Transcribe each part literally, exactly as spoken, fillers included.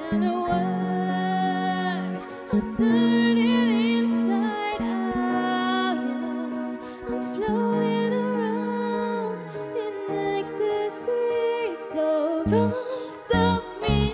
than a word. I'll turn it inside out. Yeah. I'm floating around in ecstasy. So don't stop me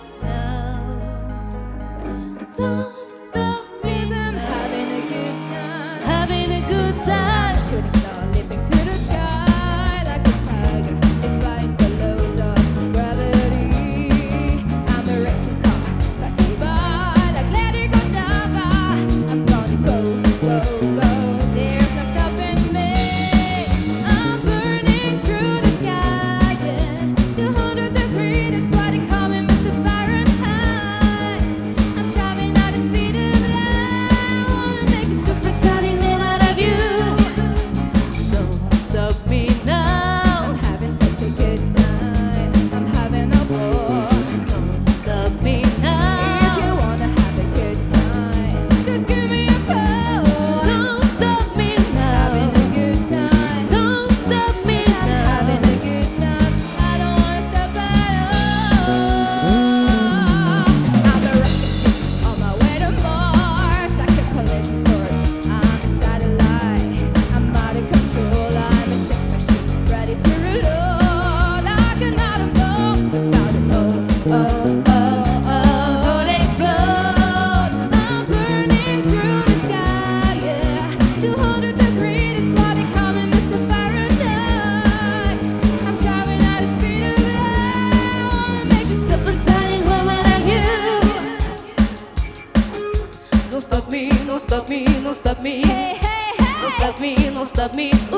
now. Don't stop me. I'm having a good time. Having a good time. Shooting star leaping through the sky like a tiger, defying the laws of gravity. I'm a racing car passing by like Lady Godiva. I'm gonna go, go, go. There's no stopping me. I'm burning through the sky, yeah. two hundred degrees, that's why they call me Mister Fahrenheit. I'm traveling at the speed of light. I wanna make a supersonic man out of you. Don't stop me now. I'm having such a good time. I'm having a ball. Don't stop me now. If you wanna have a good time, just give me a call. Don't stop me now. Having a good time. Don't stop me now. Having a good time. I don't wanna stop at all. I'm a rocket on my way to Mars, like a collision course. I'm a satellite. I'm out of control. I'm a sick machine, ready to reload like an atom bomb. About to oh, oh, oh, oh, oh, explode. I'm burning through the sky, yeah. two hundred degrees, that's why they call me Mister Fahrenheit. I'm driving at the speed of light. I wanna make a supersonic woman like you. Don't stop me, don't stop me, don't stop me. Hey, hey, hey. Don't stop me, don't stop me.